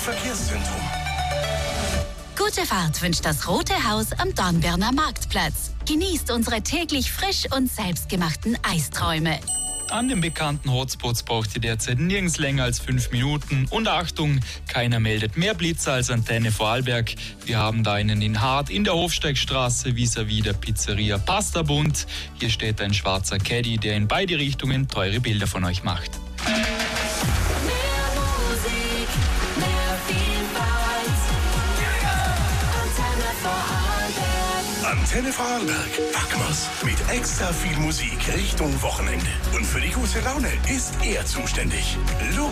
Verkehrszentrum. Gute Fahrt wünscht das Rote Haus am Dornbirner Marktplatz. Genießt unsere täglich frisch und selbstgemachten Eisträume. An den bekannten Hotspots braucht ihr derzeit nirgends länger als 5 Minuten. Und Achtung, keiner meldet mehr Blitzer als Antenne Vorarlberg. Wir haben da einen in Hart in der Hofsteigstraße vis-à-vis der Pizzeria Pasta Bund. Hier steht ein schwarzer Caddy, der in beide Richtungen teure Bilder von euch macht. Antenne Vorarlberg, Packmas mit extra viel Musik Richtung Wochenende. Und für die gute Laune ist er zuständig.